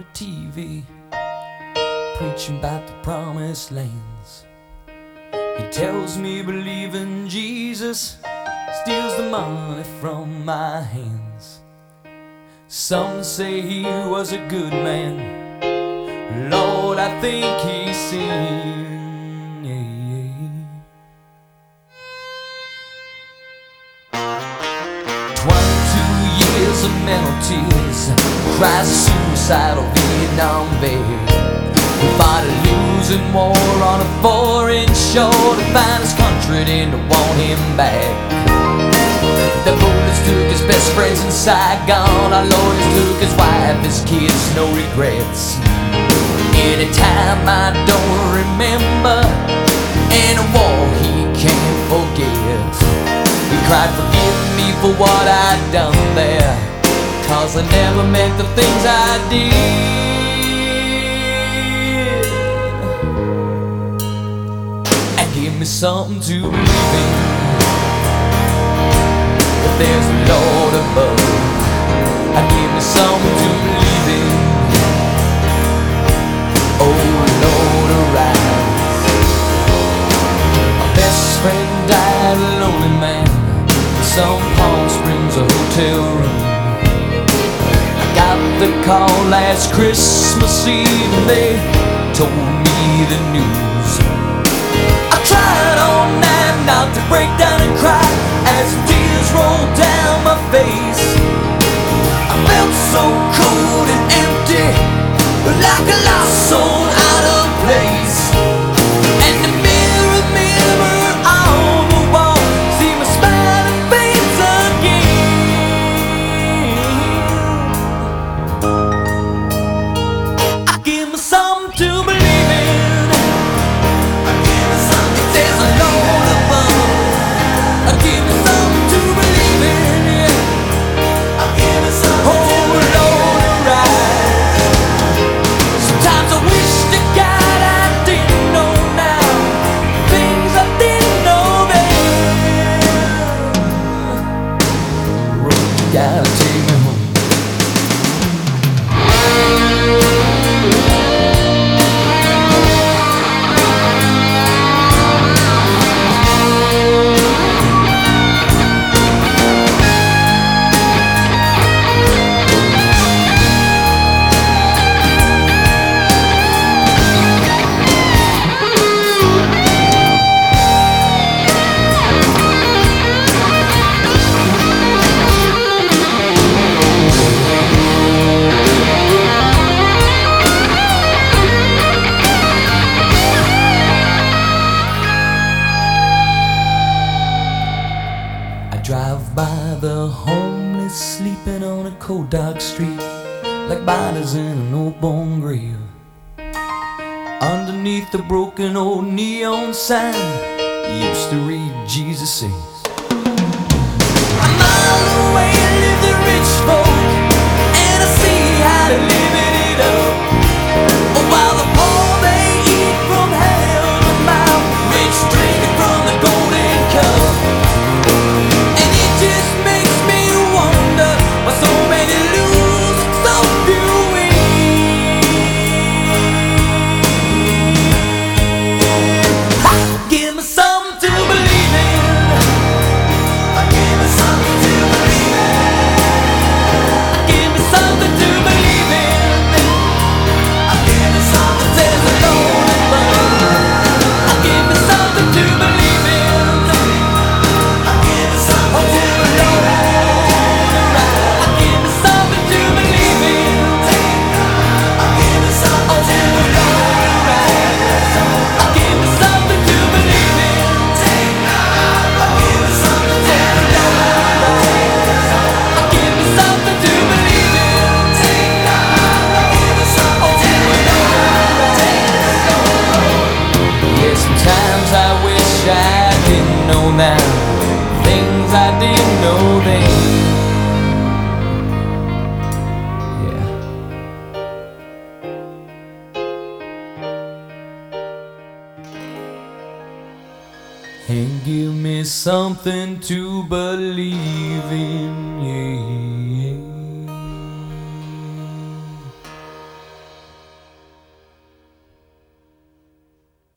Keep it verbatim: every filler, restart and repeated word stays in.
the T V, preaching about the promised lands. He tells me believe in Jesus steals the money from my hands. Some say he was a good man, Lord, I think he sinned. Yeah. Twenty-two years of mental tears, cries of suicidal Vietnam vet. We fought a losing war on a foreign shore to find his country and to want him back. The bullets took his best friends in Saigon, our lawyers took his wife, his kids, no regrets. Anytime I don't remember, in a war he can't forget. He cried, forgive me for what I'd done there, cause I never meant the things I did. Give me something to believe in, if there's a Lord above. I give me something to believe in. Oh Lord, arise. My best friend died a lonely man in some Palm Springs, a hotel room. I got the call last Christmas Eve and they told me the news. Tried all night not to break down and cry as tears rolled down my face. I felt so cold and empty, like a lost soul out of place. And the mirror, mirror on the wall, see my smiling face again. I give me something to believe in. Gotta take me home. Drive by the homeless sleeping on a cold dark street, like bodies in an old bone grave. Underneath the broken old neon sign, used to read Jesus says, a mile away live the rich folk, and I see how they're living it up. While the poor they eat from hell's mouth, rich drinking from the golden cup. Now, things I didn't know then. Yeah. And give me something to believe in, yeah.